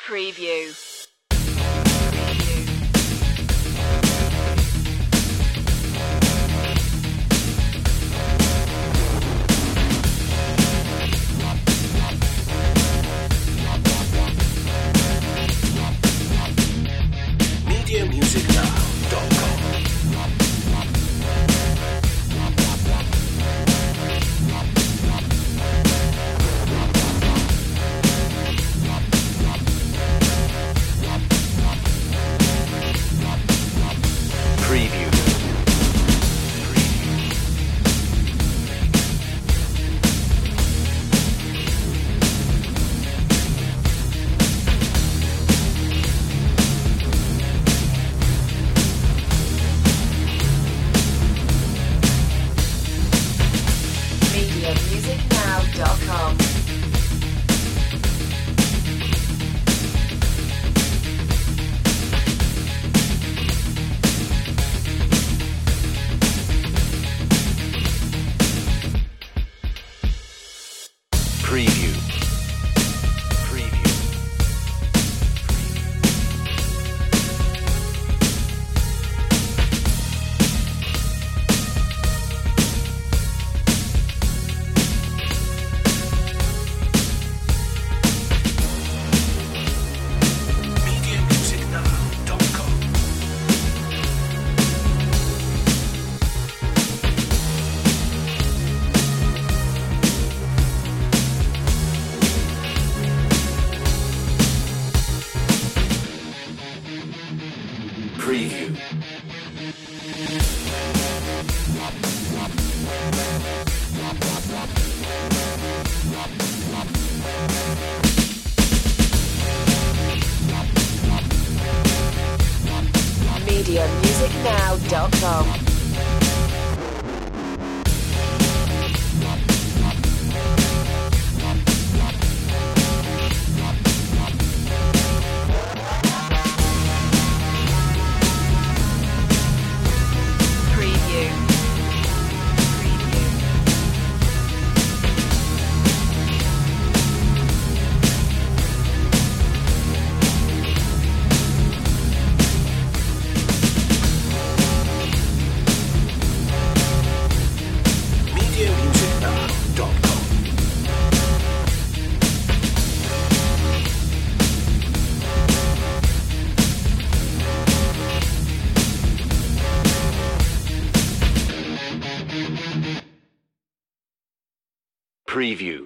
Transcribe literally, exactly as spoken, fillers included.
Preview. media music now dot com. Preview. media music now dot com. Preview. Preview. media music now dot com. Preview. media music now dot com. Preview. media music now dot com. Preview.